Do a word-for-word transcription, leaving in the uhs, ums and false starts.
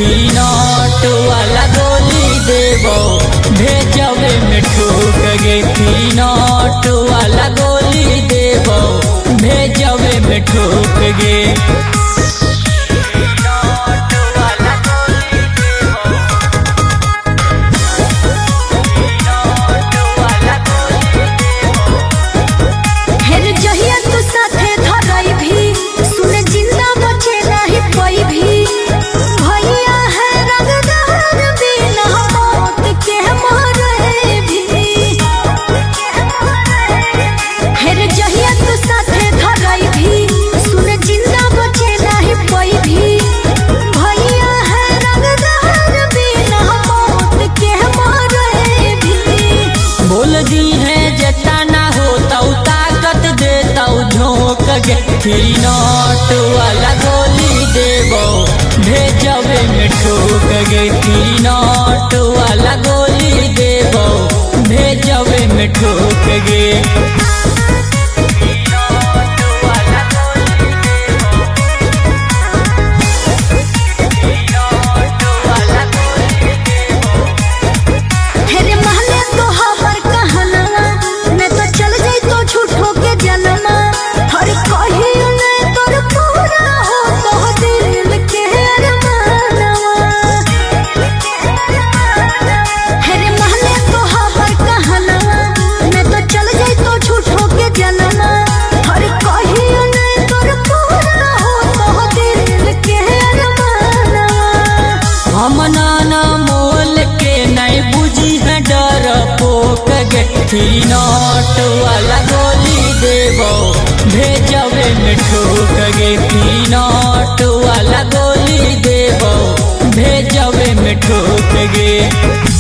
Three not वाला गोली देबो भेजबे में ठोक गे। थ्री नॉट वाला गोली देबो भेजबे में ठोक गे। थ्री नॉट वाला गोली देबो भेजबे में ठोक गे। थ्री नॉट वाला गोली देबो भेजबे में ठोक गे। थ्री नॉट वाला गोली देबो भेजबे में ठोक गे। थ्री नॉट वाला गोली देबो भेजबे में ठोक गे।